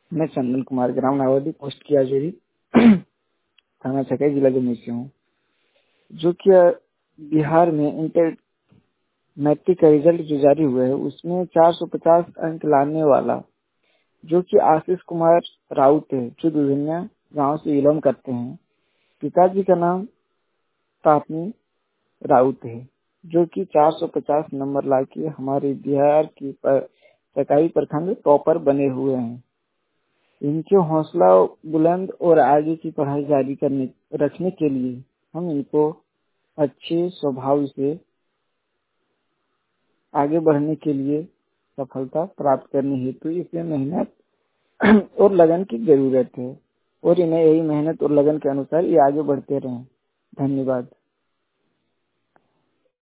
मैं चंदन कुमार, ग्राम नावदी, पोस्ट कियाजुरी, थाना छकई, जिला जमुई से हूँ। जो कि बिहार में इंटर मैट्रिक का रिजल्ट जो जारी हुआ है उसमें 450 अंक लाने वाला जो कि आशीष कुमार राउत है, जो दुधनिया गांव से बिलोंग करते हैं। पिताजी का नाम तापनी राउत है, जो कि 450 नंबर लाके हमारे बिहार की चकाई प्रखंड टॉपर बने हुए हैं। इनके हौसला बुलंद और आगे की पढ़ाई जारी रखने के लिए हम इनको अच्छे स्वभाव से आगे बढ़ने के लिए सफलता प्राप्त करनी हेतु इसमें मेहनत और लगन की जरूरत है और इन्हें यही मेहनत और लगन के अनुसार ये आगे बढ़ते रहें। धन्यवाद।